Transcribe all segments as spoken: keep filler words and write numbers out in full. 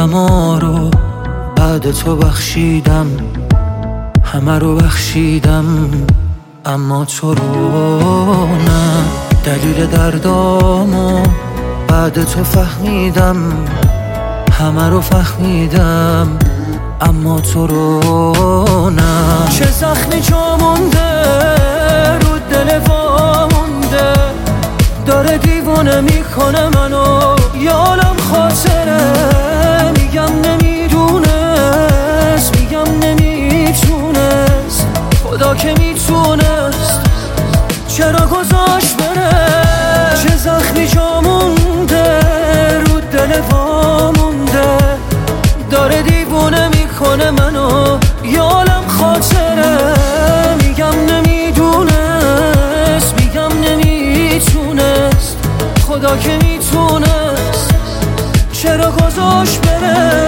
آدما رو بعد تو بخشیدم، همه رو بخشیدم اما تو رو نه. دلیل دردامو بعد تو فهمیدم، همه رو فهمیدم اما تو رو نه. چه زخمی جا مونده رو دل وا مونده، داره دیوونه میکنه منو، یالم خاطره. میگم نمیدونست، میگم نمیتونست، خدا که میتونست چرا گذاشت بره. چه زخمی جا مونده رو دل وا مونده، داره دیوونه میکنه منو، یالم خاطره. میگم نمیدونست، میگم نمیتونست، خدا که میتونست چرا گذاشت بره.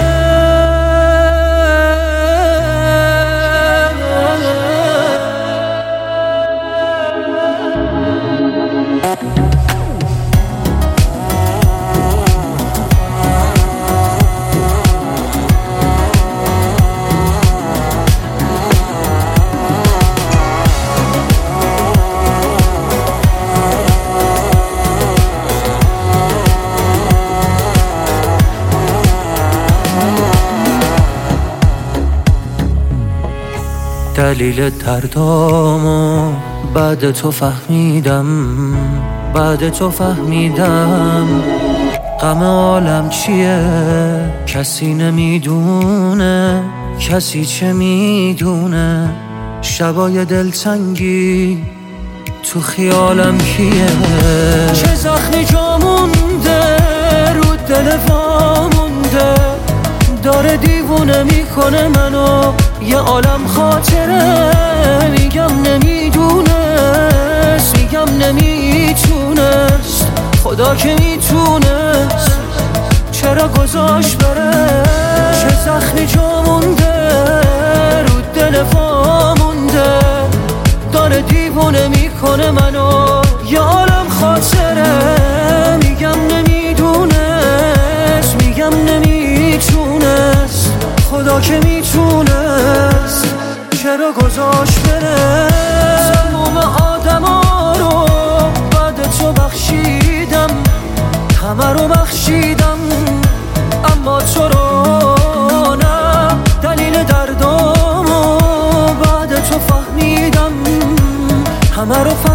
دلیل دردامو بعد تو فهمیدم، بعد تو فهمیدم غم عالم چیه. کسی نمیدونه، کسی چه میدونه، شبای دلتنگی تو خیالم کیه. چه زخمی جا مونده رو دل وا مونده، داره دیوونه میکنه منو، یه عالم خاطره. میگم نمیدونست، میگم نمیتونست، خدا که میتونست چرا گذاشت بره. چه زخمی جا مونده رو دل وا مونده، داره دیوونه میکنه منو، یه عالم خاطره. میگم نمیدونست، میگم نمیتونست، خدا که میتونست چرا گذاشت بره. تمام آدما رو بعد تو بخشیدم، همه رو بخشیدم اما تو رو نه. دلیل دردامو بعد تو فهمیدم، همه رو